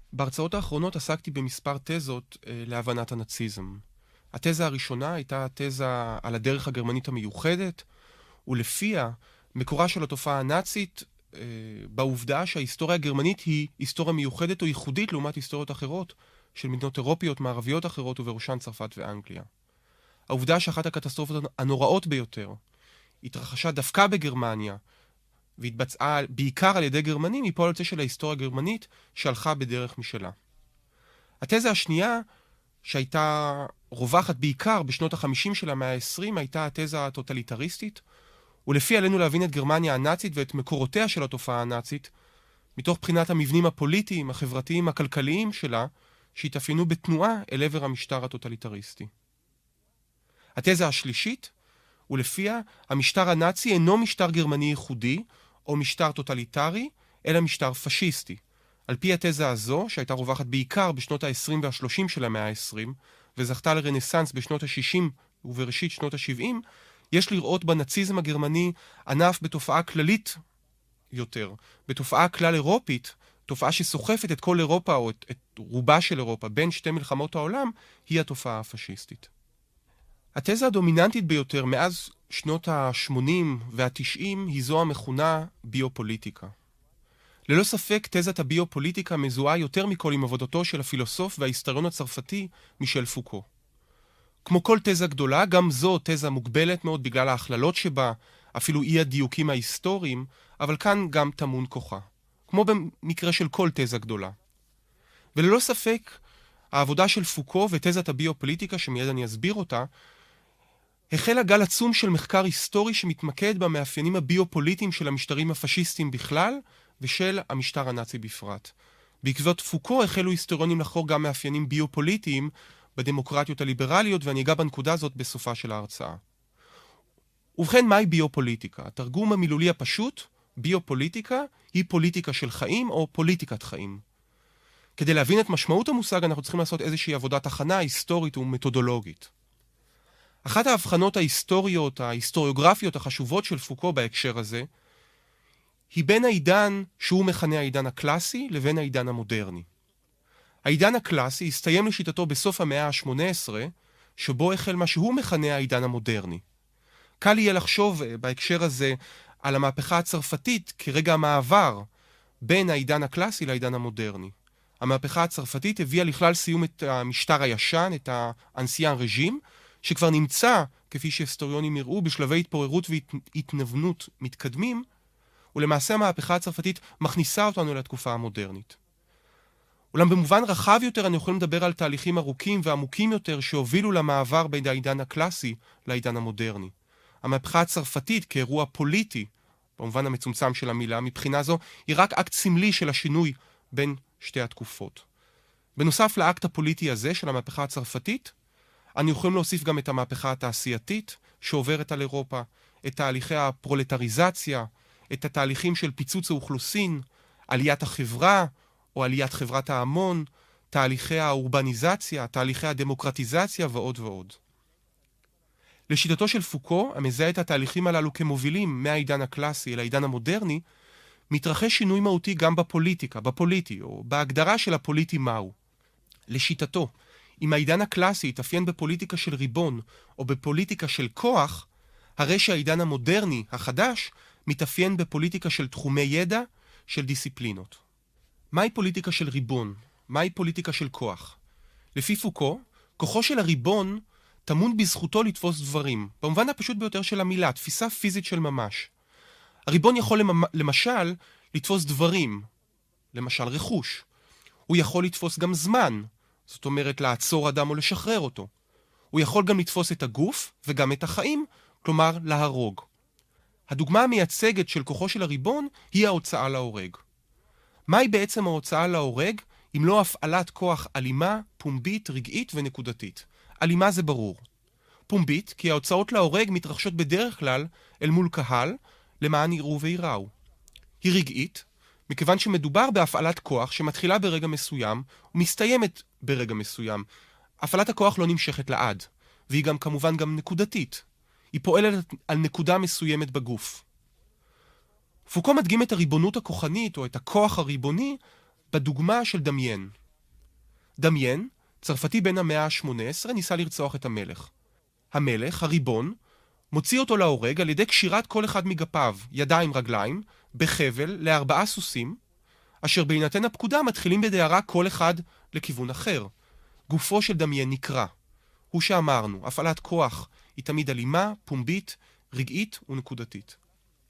בהרצאות האחרונות עסקתי במספר תזות להבנת הנאציזם. התזה הראשונה הייתה התזה על הדרך הגרמנית המיוחדת, ולפיה מקורה של התופעה הנאצית בעובדה שההיסטוריה הגרמנית היא היסטוריה מיוחדת או ייחודית לעומת היסטוריות אחרות של מדינות אירופיות, מערביות אחרות ובראשן צרפת ואנגליה. העובדה שאחת הקטסטרופות הנוראות ביותר התרחשה דווקא בגרמניה והתבצעה בעיקר על ידי גרמנים היא פועל יוצא של ההיסטוריה הגרמנית שהלכה בדרך משלה. התזה השנייה שהייתה רווחת בעיקר בשנות ה-50 של המאה ה-20 הייתה התזה הטוטליטריסטית, ולפי עלינו להבין את גרמניה הנאצית ואת מקורותיה של התופעה הנאצית מתוך בחינת המבנים הפוליטיים, החברתיים, הכלכליים שלה שהתאפיינו בתנועה אל עבר המשטר הטוטליטריסטי. התזה השלישית ולפיה המשטר הנאצי אינו משטר גרמני ייחודי או משטר טוטליטרי, אלא משטר פשיסטי. על פי התזה הזו, שהייתה רווחת בעיקר בשנות ה-20 וה-30 של המאה ה-20, וזכתה לרנסנס בשנות ה-60 ובראשית שנות ה-70, יש לראות בנאציזם הגרמני ענף בתופעה כללית יותר, בתופעה כלל אירופית, תופעה שסוחפת את כל אירופה או את רובה של אירופה בין שתי מלחמות העולם, היא התופעה הפשיסטית. התזה הדומיננטית ביותר מאז שנות ה-80 וה-90 היא זו המכונה ביופוליטיקה. ללא ספק תזת הביופוליטיקה מזוהה יותר מכל עם עבודתו של הפילוסוף וההיסטוריון הצרפתי מישל פוקו. כמו כל תזה גדולה, גם זו תזה מוגבלת מאוד בגלל ההכללות שבה, אפילו אי הדיוקים ההיסטוריים, אבל כאן גם טמון כוחה. כמו במקרה של כל תזה גדולה. וללא ספק, העבודה של פוקו ותזת הביופוליטיקה, שמיד אני אסביר אותה, החלה גל עצום של מחקר היסטורי שמתמקד במאפיינים הביופוליטיים של המשטרים הפשיסטיים בכלל ושל המשטר הנאצי בפרט. בעקבות פוקו החלו היסטוריונים לחקור גם מאפיינים ביופוליטיים בדמוקרטיות הליברליות, ואני אגע בנקודה הזאת בסופה של ההרצאה. ובכן, מהי ביופוליטיקה? התרגום המילולי הפשוט, ביופוליטיקה, היא פוליטיקה של חיים או פוליטיקת חיים. כדי להבין את משמעות המושג אנחנו צריכים לעשות איזושהי עבודת הכנה היסטורית ומתודולוגית. אחת ההבחנות ההיסטוריות, ההיסטוריוגרפיות החשובות של פוקו בהקשר הזה, היא בין העידן שהוא מכנה העידן הקלאסי לבין העידן המודרני. העידן הקלאסי הסתיים לשיטתו בסוף המאה ה-18, שבו החל מה שהוא מכנה העידן המודרני. קל יהיה לחשוב בהקשר הזה על המהפכה הצרפתית כרגע המעבר בין העידן הקלאסי לעידן המודרני. המהפכה הצרפתית הביאה לכלל סיום את המשטר הישן, את האנסיין רג'ים, שכבר נמצא, כפי שהיסטוריונים יראו, בשלבי התפוררות והתנוונות מתקדמים, ולמעשה המהפכה הצרפתית מכניסה אותנו לתקופה המודרנית. אולם במובן רחב יותר אני יכול לדבר על תהליכים ארוכים ועמוקים יותר שהובילו למעבר בין העידן הקלאסי לעידן המודרני. המהפכה הצרפתית כאירוע פוליטי, במובן המצומצם של המילה, מבחינה זו, היא רק אקט סמלי של השינוי בין שתי התקופות. בנוסף לאקט הפוליטי הזה של המהפכה הצרפתית, אני יכולים להוסיף גם את המהפכה התעשייתית שעוברת על אירופה, את תהליכי הפרולטריזציה, את התהליכים של פיצוץ האוכלוסין, עליית החברה או עליית חברת ההמון, תהליכי האורבניזציה, תהליכי הדמוקרטיזציה ועוד ועוד. לשיטתו של פוקו, המזהה את התהליכים הללו כמובילים מהעידן הקלאסי אל העידן המודרני, מתרחש שינוי מהותי גם בפוליטיקה, בפוליטי, או בהגדרה של הפוליטי מהו. לשיטתו, אם העידן הקלאסי יתאפיין בפוליטיקה של ריבון או בפוליטיקה של כוח, הרי שהעידן המודרני, החדש, מתאפיין בפוליטיקה של תחומי ידע, של דיסציפלינות. מהי פוליטיקה של ריבון? מהי פוליטיקה של כוח? לפי פוקו, כוחו של הריבון טמון בזכותו לתפוס דברים, במובן הפשוט ביותר של המילה, תפיסה פיזית של ממש. הריבון יכול למשל לתפוס דברים, למשל רכוש. הוא יכול לתפוס גם זמן, זאת אומרת לעצור אדם או לשחרר אותו. הוא יכול גם לתפוס את הגוף וגם את החיים, כלומר להרוג. הדוגמה המייצגת של כוחו של הריבון היא ההוצאה להורג. מהי בעצם ההוצאה להורג אם לא הפעלת כוח אלימה, פומבית, רגעית ונקודתית? אלימה זה ברור. פומבית, כי ההוצאות להורג מתרחשות בדרך כלל אל מול קהל, למען יראו ויראו. היא רגעית, מכיוון שמדובר בהפעלת כוח שמתחילה ברגע מסוים ומסתיימת ברגע מסוים. הפעלת הכוח לא נמשכת לעד, והיא גם כמובן גם נקודתית. היא פועלת על נקודה מסוימת בגוף. פוקו מדגים את הריבונות הכוחנית או את הכוח הריבוני בדוגמה של דמיין. דמיין, צרפתי בן המאה ה-18, ניסה לרצוח את המלך. המלך, הריבון, מוציא אותו להורג על ידי קשירת כל אחד מגפיו, ידיים רגליים, בחבל ל4 סוסים, אשר בהינתן הפקודה מתחילים בדהרה כל אחד לכיוון אחר. גופו של דמיין נקרע. הוא שאמרנו, הפעלת כוח היא תמיד אלימה, פומבית, רגעית ונקודתית.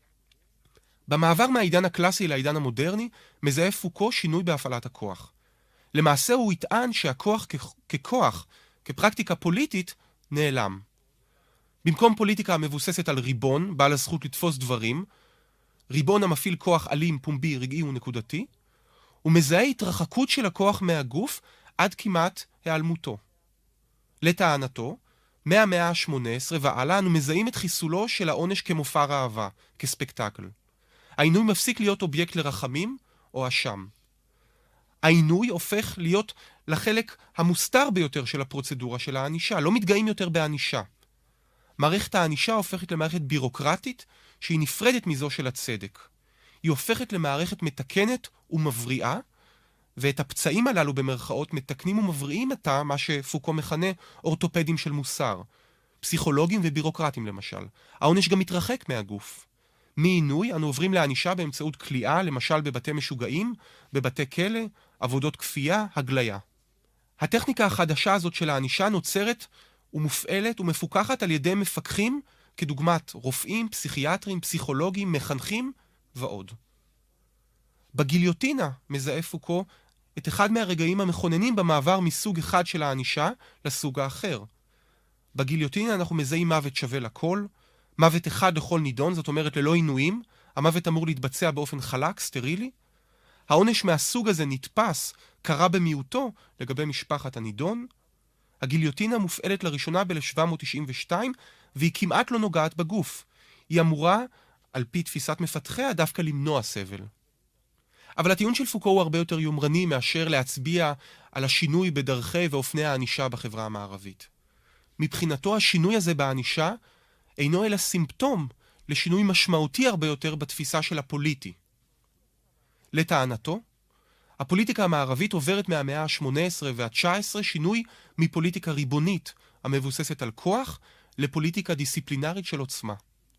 במעבר מהעידן הקלאסי לעידן המודרני, מזהה פוקו שינוי בהפעלת הכוח. למעשה הוא יטען שהכוח ככוח, כפרקטיקה פוליטית, נעלם. במקום פוליטיקה המבוססת על ריבון, בעל הזכות לתפוס דברים, ריבון המפעיל כוח אלים, פומבי, רגעי ונקודתי, הוא מזהה התרחקות של הכוח מהגוף עד כמעט היעלמותו. לטענתו, מהמאה ה-18 והלאה אנו מזהים את חיסולו של העונש כמופע ראווה, כספקטקל. העינוי מפסיק להיות אובייקט לרחמים או אשם. העינוי הופך להיות לחלק המוסתר ביותר של הפרוצדורה של הענישה, לא מתגאים יותר בענישה. מערכת הענישה הופכת למערכת בירוקרטית שהיא נפרדת מזו של הצדק. היא הופכת למערכת מתקנת ומבריאה, ואת הפצעים הללו במרכאות מתקנים ומבריאים אותה מה שפוקו מכנה אורתופדים של מוסר, פסיכולוגים ובירוקרטים למשל. העונש גם מתרחק מהגוף. מעינוי אנו עוברים לענישה באמצעות כליאה, למשל בבתי משוגעים, בבתי כלא, עבודות כפייה, הגליה. הטכניקה החדשה הזאת של הענישה נוצרת ומופעלת ומפוקחת על ידי מפקחים כדוגמת רופאים, פסיכיאטרים, פסיכולוגים, מחנכים ועוד. בגיליוטינה מזהה פוקו את אחד מהרגעים המכוננים במעבר מסוג אחד של הענישה לסוג האחר. בגיליוטינה אנחנו מזהים מוות שווה לכל, מוות אחד לכל נידון, זאת אומרת ללא עינויים, המוות אמור להתבצע באופן חלק, סטרילי. העונש מהסוג הזה נתפס, קרה במיעוטו לגבי משפחת הנידון. הגיליוטינה מופעלת לראשונה ב-1792, והיא כמעט לא נוגעת בגוף. היא אמורה, על פי תפיסת מפתחיה, דווקא למנוע סבל. אבל הטיעון של פוקו הוא הרבה יותר יומרני מאשר להצביע על השינוי בדרכי ואופני הענישה בחברה המערבית. מבחינתו השינוי הזה בענישה אינו אלא סימפטום לשינוי משמעותי הרבה יותר בתפיסה של הפוליטי. לטענתו, הפוליטיקה המערבית עוברת מהמאה ה-18 וה-19 שינוי מפוליטיקה ריבונית המבוססת על כוח לפוליטיקה דיסציפלינרית של עוצמה.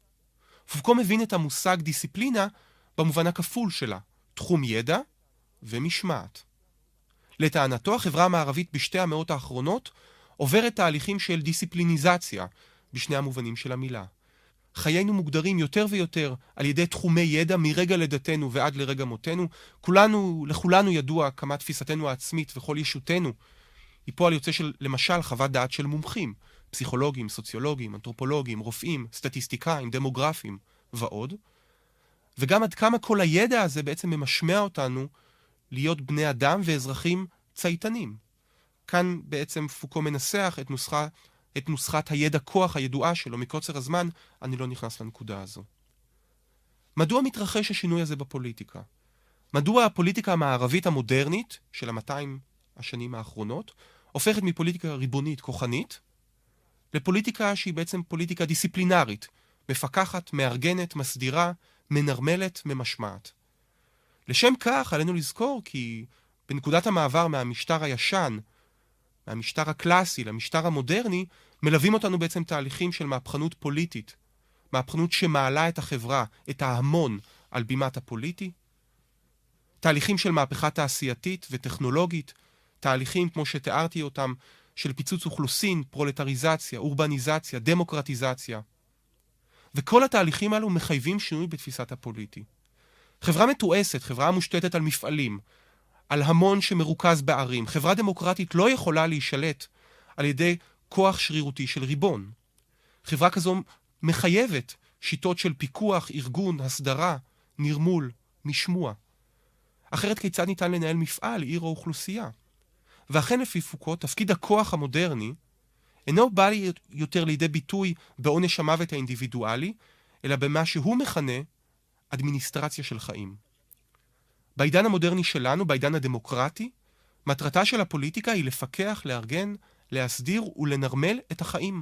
פוקו מבין את המושג דיסציפלינה במובן הכפול שלה, תחום ידע ומשמעת. לטענתו, החברה המערבית בשתי המאות האחרונות עוברת תהליכים של דיסציפליניזציה בשני המובנים של המילה. חיינו מוגדרים יותר ויותר על ידי תחומי ידע מרגע לידתנו ועד לרגע מותנו. לכולנו ידוע כמה תפיסתנו העצמית וכל ישותנו היא פועל יוצא של למשל חוות דעת של מומחים, פסיכולוגים, סוציולוגים, אנתרופולוגים, רופאים, סטטיסטיקאים, דמוגרפים ועוד. וגם עד כמה כל הידע הזה בעצם ממשמע אותנו להיות בני אדם ואזרחים צייתנים. כאן בעצם פוקו מנסח את נוסחת הידע כוח הידועה שלו. מקוצר הזמן אני לא נכנס לנקודה הזו. מדוע מתרחש השינוי הזה בפוליטיקה? מדוע הפוליטיקה המערבית המודרנית של 200 השנים האחרונות הופכת מפוליטיקה ריבונית כוחנית לפוליטיקה שהיא בעצם פוליטיקה דיסציפלינרית, מפקחת, מארגנת, מסדירה, מנרמלת, ממשמעת. לשם כך עלינו לזכור כי בנקודת המעבר מהמשטר הישן, מהמשטר הקלאסי למשטר המודרני, מלווים אותנו בעצם תהליכים של מהפכנות פוליטית, מהפכנות שמעלה את החברה, את ההמון על בימת הפוליטי, תהליכים של מהפכה תעשייתית וטכנולוגית, תהליכים כמו שתיארתי אותם של פיצוץ אוכלוסין, פרולטריזציה, אורבניזציה, דמוקרטיזציה. וכל התהליכים האלו מחייבים שינוי בתפיסת הפוליטי. חברה מתועסת, חברה מושתתת על מפעלים, על המון שמרוכז בערים. חברה דמוקרטית לא יכולה להישלט על ידי כוח שרירותי של ריבון. חברה כזו מחייבת שיטות של פיקוח, ארגון, הסדרה, נרמול, משמוע. אחרת כיצד ניתן לנהל מפעל, עיר או אוכלוסייה? ואכן לפי פוקו, תפקיד הכוח המודרני אינו בא יותר לידי ביטוי בעונש המוות האינדיבידואלי, אלא במה שהוא מכנה אדמיניסטרציה של חיים. בעידן המודרני שלנו, בעידן הדמוקרטי, מטרתה של הפוליטיקה היא לפקח, לארגן, להסדיר ולנרמל את החיים.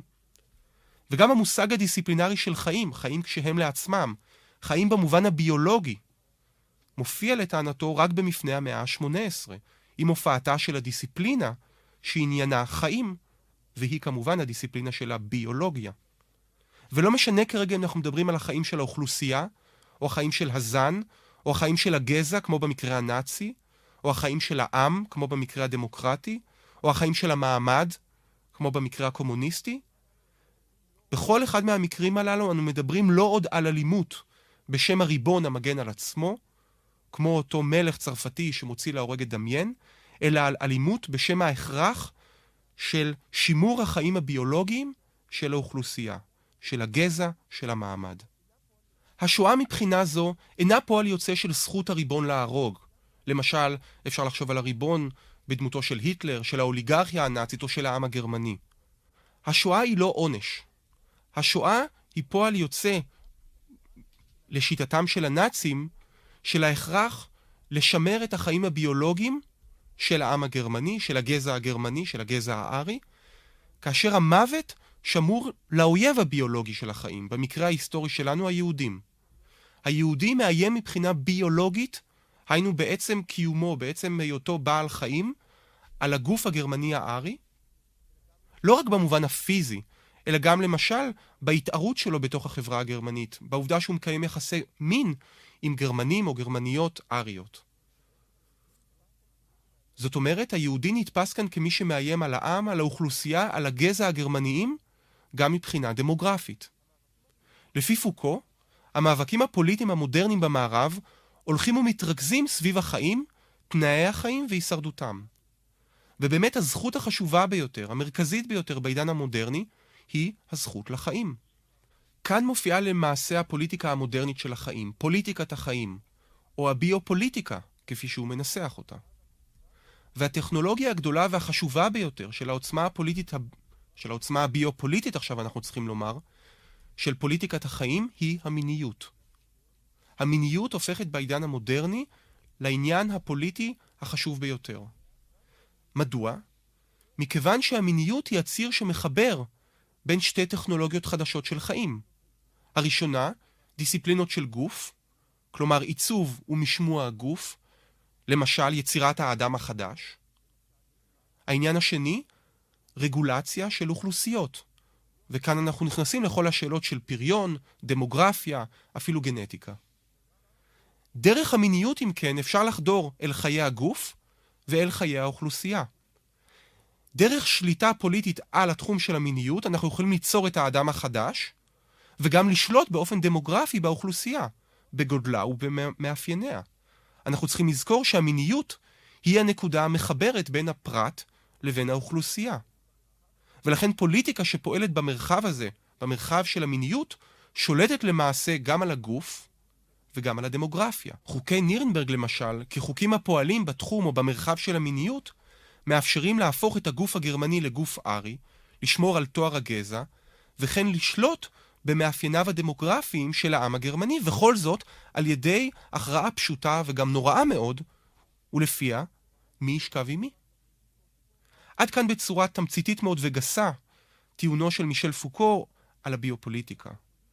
וגם המושג הדיסציפלינרי של חיים, חיים כשהם לעצמם, חיים במובן הביולוגי, מופיע לטענתו רק במפנה המאה ה-18, עם הופעתה של הדיסציפלינה שעניינה חיים, והיא כמובן הדיסציפלינה של הביולוגיה. ולא משנה כרגע אם אנחנו מדברים על החיים של האוכלוסייה, או החיים של הזן, או החיים של הגזע, כמו במקרה הנאצי, או החיים של העם, כמו במקרה הדמוקרטי, או החיים של המעמד, כמו במקרה הקומוניסטי. בכל אחד מהמקרים הללו אנו מדברים לא עוד על אלימות בשם הריבון המגן על עצמו, כמו אותו מלך צרפתי שמוציא להורג את דמיין, אלא על אלימות בשם ההכרח של שימור החיים הביולוגיים של האוכלוסייה, של הגזע, של המעמד. השואה מבחינה זו אינה פועל יוצא של זכות הריבון להרוג. למשל, אפשר לחשוב על הריבון בדמותו של היטלר, של האוליגרכיה הנאצית או של העם הגרמני. השואה היא לא עונש. השואה היא פועל יוצא לשיטתם של הנאצים, של ההכרח לשמר את החיים הביולוגיים של העם הגרמני, של הגזע הגרמני, של הגזע הארי, כאשר המוות שמור לאויב הביולוגי של החיים, במקרה ההיסטורי שלנו היהודים. היהודי מאיים מבחינה ביולוגית, היינו בעצם קיומו, בעצם היותו בעל חיים, על הגוף הגרמני הארי, לא רק במובן הפיזי, אלא גם למשל בהתערות שלו בתוך החברה הגרמנית, בעובדה שהוא מקיים יחסי מין עם גרמנים או גרמניות אריות. זאת אומרת, היהודי נתפס כאן כמי שמאיים על העם, על האוכלוסייה, על הגזע הגרמניים, גם מבחינה דמוגרפית. לפי פוקו, המאבקים הפוליטיים המודרניים במערב הולכים ומתרכזים סביב החיים, תנאי החיים והישרדותם. ובאמת הזכות החשובה ביותר, המרכזית ביותר בעידן המודרני, היא הזכות לחיים. כאן מופיעה למעשה הפוליטיקה המודרנית של החיים, פוליטיקת החיים, או הביופוליטיקה, כפי שהוא מנסח אותה. והטכנולוגיה הגדולה והחשובה ביותר של העוצמה הפוליטית, של העוצמה הביופוליטית, עכשיו אנחנו צריכים לומר, של פוליטיקת החיים היא המיניות. המיניות הופכת בעידן המודרני לעניין הפוליטי החשוב ביותר. מדוע? מכיוון שהמיניות היא הציר שמחבר בין שתי טכנולוגיות חדשות של חיים. הראשונה, דיסציפלינות של גוף, כלומר עיצוב ומשמוע הגוף, למשל יצירת האדם החדש. העניין השני, רגולציה של אוכלוסיות. וכאן אנחנו נכנסים לכל השאלות של פריון, דמוגרפיה, אפילו גנטיקה. דרך המיניות, אם כן, אפשר לחדור אל חיי הגוף ואל חיי האוכלוסייה. דרך שליטה פוליטית על התחום של המיניות, אנחנו יכולים ליצור את האדם החדש, וגם לשלוט באופן דמוגרפי באוכלוסייה, בגודלה ובמאפייניה. אנחנו צריכים לזכור שהמיניות היא הנקודה המחברת בין הפרט לבין האוכלוסייה. ולכן פוליטיקה שפועלת במרחב הזה, במרחב של המיניות, שולטת למעשה גם על הגוף וגם על הדמוגרפיה. חוקי נירנברג למשל, כחוקים הפועלים בתחום או במרחב של המיניות, מאפשרים להפוך את הגוף הגרמני לגוף ארי, לשמור על תואר הגזע, וכן לשלוט במאפייניו הדמוגרפיים של העם הגרמני, וכל זאת על ידי הכרעה פשוטה וגם נוראה מאוד, ולפיה מי ישכב עם מי. עד כאן בצורה תמציתית מאוד וגסה, טיעונו של מישל פוקו על הביופוליטיקה.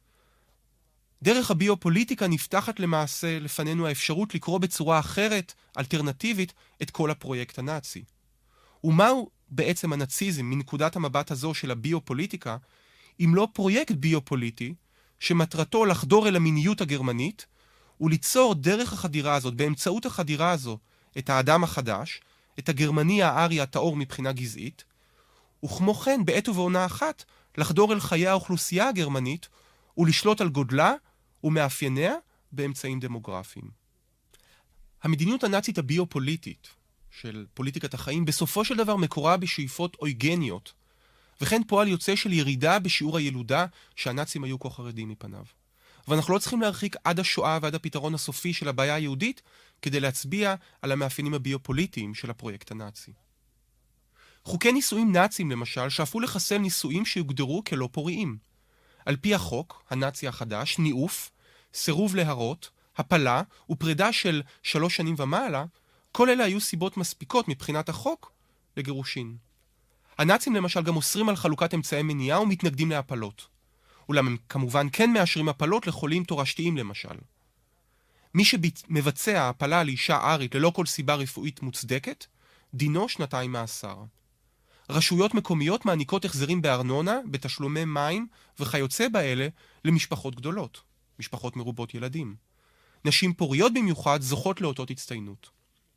דרך הביופוליטיקה נפתחת למעשה לפנינו האפשרות לקרוא בצורה אחרת, אלטרנטיבית, את כל הפרויקט הנאצי. ומהו בעצם הנאציזם מנקודת המבט הזו של הביופוליטיקה, אם לא פרויקט ביופוליטי שמטרתו לחדור אל המיניות הגרמנית וליצור דרך החדירה הזאת, באמצעות החדירה הזו, את האדם החדש, את הגרמני הארי הטהור מבחינה גזעית, וכמו כן בעת ובעונה אחת לחדור אל חיי האוכלוסייה הגרמנית ולשלוט על גודלה ומאפייניה באמצעים דמוגרפיים. המדיניות הנאצית הביופוליטית של פוליטיקת החיים בסופו של דבר מקורה בשאיפות אויגניות, וכן פועל יוצא של ירידה בשיעור הילודה שהנאצים היו כה חרדים מפניו. ואנחנו לא צריכים להרחיק עד השואה ועד הפתרון הסופי של הבעיה היהודית כדי להצביע על המאפיינים הביופוליטיים של הפרויקט הנאצי. חוקי נישואים נאציים למשל שאפו לחסל נישואים שיוגדרו כלא פוריים. על פי החוק, הנאצי החדש, ניאוף, סירוב להרות, הפלה ופרידה של 3 שנים ומעלה, כל אלה היו סיבות מספיקות מבחינת החוק לגירושין. הנאצים למשל גם אוסרים על חלוקת אמצעי מניעה ומתנגדים להפלות. אולם הם כמובן כן מאשרים הפלות לחולים תורשתיים למשל. מי שמבצע הפלה לאישה ארית ללא כל סיבה רפואית מוצדקת, דינו 2 מאסר. רשויות מקומיות מעניקות החזרים בארנונה, בתשלומי מים וכיוצא באלה למשפחות גדולות, משפחות מרובות ילדים. נשים פוריות במיוחד זוכות לאותות הצטיינות.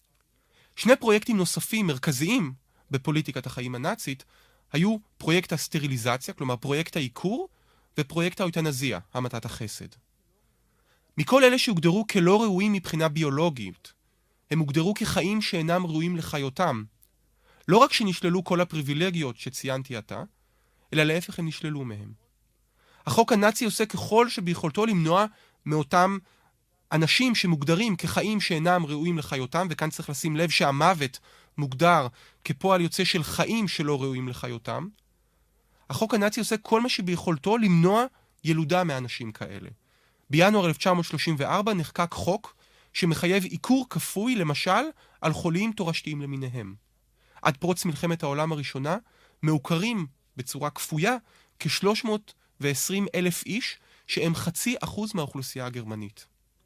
2 פרויקטים נוספים מרכזיים בפוליטיקת החיים הנאצית היו פרויקט הסטריליזציה, כלומר פרויקט העיקור, ופרויקט האויטנזיה, המתת החסד. מכל אלה שהוגדרו כלא ראויים מבחינה ביולוגית, הם הוגדרו כחיים שאינם ראויים לחיותם. לא רק שנשללו כל הפריבילגיות שציינתי עתה, אלא להפך הם נשללו מהם. החוק הנאצי עושה ככל שביכולתו למנוע מאותם אנשים שמוגדרים כחיים שאינם ראויים לחיותם, וכאן צריך לשים לב שהמוות מוגדר כפועל יוצא של חיים שלא ראויים לחיותם. החוק הנאצי עושה כל מה שביכולתו למנוע ילודה מאנשים כאלה. בינואר 1934 נחקק חוק שמחייב עיקור כפוי, למשל, על חולים תורשתיים למיניהם. עד פרוץ מלחמת העולם הראשונה, מעוקרים בצורה כפויה כ-320,000 איש, שהם 0.5% מהאוכלוסייה הגרמנית.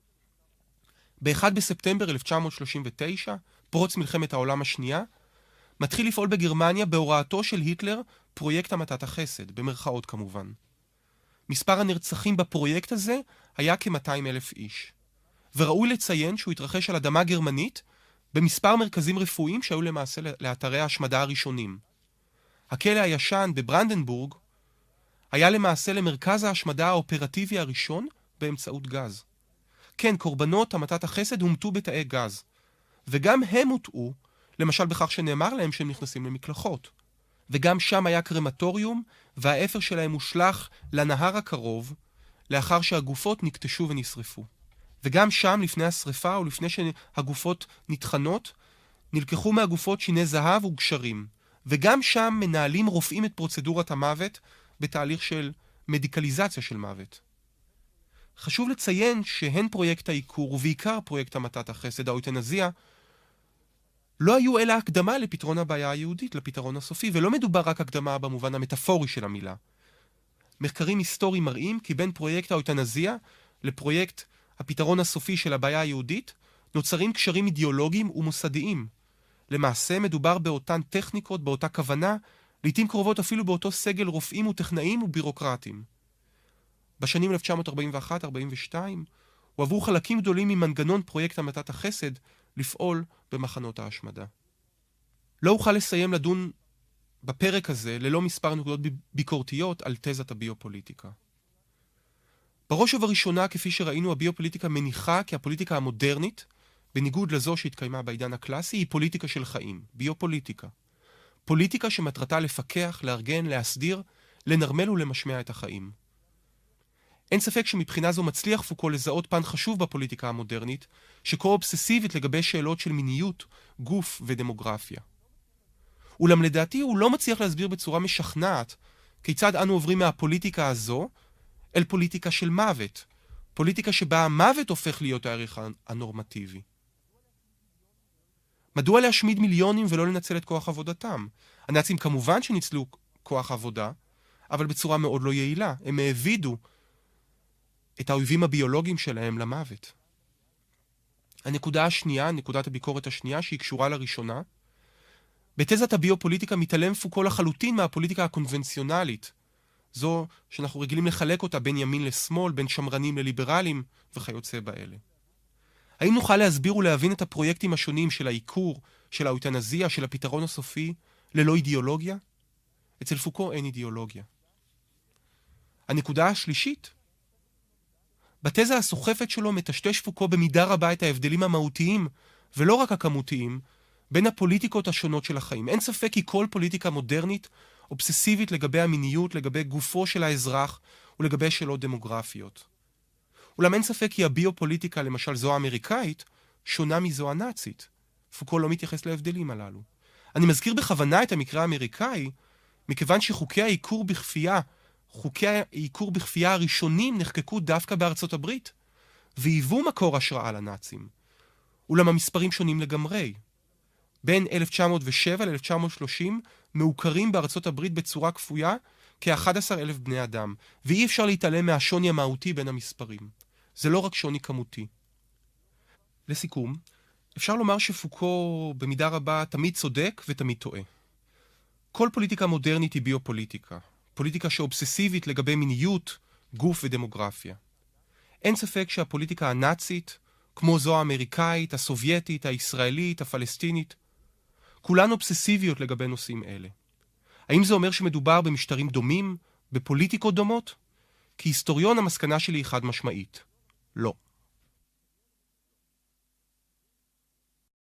ב-1 בספטמבר 1939, פרוץ מלחמת העולם השנייה, מתחיל לפעול בגרמניה בהוראתו של היטלר פרויקט המתת החסד, במרכאות כמובן. מספר הנרצחים בפרויקט הזה היה כ-200,000 איש. וראוי לציין שהוא התרחש על אדמה גרמנית במספר מרכזים רפואיים שהיו למעשה לאתרי ההשמדה הראשונים. הכלא הישן בברנדנבורג היה למעשה למרכז ההשמדה האופרטיבי הראשון באמצעות גז. כן, קורבנות המתת החסד הומתו בתאי גז, וגם הם הוטעו, למשל בכך שנאמר להם שהם נכנסים למקלחות. וגם שם היה קרמטוריום, והאפר שלהם הושלך לנהר הקרוב, לאחר שהגופות נקטשו ונשרפו. וגם שם, לפני השריפה, או לפני שהגופות נטחנות, נלקחו מהגופות שיני זהב וגשרים. וגם שם מנהלים רופאים את פרוצדורת המוות בתהליך של מדיקליזציה של מוות. חשוב לציין שהן פרויקט העיקור, ובעיקר פרויקט המתת החסד, האויטנזיה, לא היו אלא הקדמה לפתרון הבעיה היהודית, לפתרון הסופי, ולא מדובר רק הקדמה במובן המטאפורי של המילה. מחקרים היסטוריים מראים כי בין פרויקט האויטנזיה לפרויקט הפתרון הסופי של הבעיה היהודית, נוצרים קשרים אידיאולוגיים ומוסדיים. למעשה מדובר באותן טכניקות, באותה כוונה, לעתים קרובות אפילו באותו סגל רופאים וטכנאים ובירוקרטים. בשנים 1941-42 הועברו חלקים גדולים ממנגנון פרויקט המתת החסד לפעול במחנות ההשמדה. לא אוכל לסיים לדון בפרק הזה ללא מספר נקודות ביקורתיות על תזת הביופוליטיקה. בראש ובראשונה, כפי שראינו, הביופוליטיקה מניחה כי הפוליטיקה המודרנית, בניגוד לזו שהתקיימה בעידן הקלאסי, היא פוליטיקה של חיים, ביופוליטיקה. פוליטיקה שמטרתה לפקח, לארגן, להסדיר, לנרמל ולמשמע את החיים. אין ספק שמבחינה זו מצליח פוקו לזהות פן חשוב בפוליטיקה המודרנית, שכה אובססיבית לגבי שאלות של מיניות, גוף ודמוגרפיה. אולם לדעתי הוא לא מצליח להסביר בצורה משכנעת כיצד אנו עוברים מהפוליטיקה הזו אל פוליטיקה של מוות, פוליטיקה שבה המוות הופך להיות הערך הנורמטיבי. מדוע להשמיד מיליונים ולא לנצל את כוח עבודתם? הנאצים כמובן שניצלו כוח עבודה, אבל בצורה מאוד לא יעילה. הם העבידו את האויבים הביולוגיים שלהם למוות. הנקודה השנייה, נקודת הביקורת השנייה, שהיא קשורה לראשונה, בתזת הביופוליטיקה מתעלם פוקו לחלוטין מהפוליטיקה הקונבנציונלית, זו שאנחנו רגילים לחלק אותה בין ימין לשמאל, בין שמרנים לליברלים וכיוצא באלה. האם נוכל להסביר ולהבין את הפרויקטים השונים של העיקור, של האויטנזיה, של הפתרון הסופי, ללא אידיאולוגיה? אצל פוקו אין אידיאולוגיה. הנקודה השלישית, בתזה הסוחפת שלו מטשטש פוקו במידה רבה את ההבדלים המהותיים, ולא רק הכמותיים, בין הפוליטיקות השונות של החיים. אין ספק כי כל פוליטיקה מודרנית אובססיבית לגבי המיניות, לגבי גופו של האזרח ולגבי שאלות דמוגרפיות. אולם אין ספק כי הביופוליטיקה, למשל זו האמריקאית, שונה מזו הנאצית. פוקו לא מתייחס להבדלים הללו. אני מזכיר בכוונה את המקרה האמריקאי, מכיוון שחוקי העיקור בכפייה הראשונים נחקקו דווקא בארצות הברית, והיוו מקור השראה לנאצים. אולם המספרים שונים לגמרי. בין 1907 ל-1930 מעוקרים בארצות הברית בצורה כפויה כ-11,000 בני אדם, ואי אפשר להתעלם מהשוני המהותי בין המספרים. זה לא רק שוני כמותי. לסיכום, אפשר לומר שפוקו במידה רבה תמיד צודק ותמיד טועה. כל פוליטיקה מודרנית היא ביופוליטיקה, פוליטיקה שאובססיבית לגבי מיניות, גוף ודמוגרפיה. אין ספק שהפוליטיקה הנאצית, כמו זו האמריקאית, הסובייטית, הישראלית, הפלסטינית, כולן אובססיביות לגבי נושאים אלה. האם זה אומר שמדובר במשטרים דומים, בפוליטיקות דומות? כהיסטוריון המסקנה שלי היא חד משמעית. לא.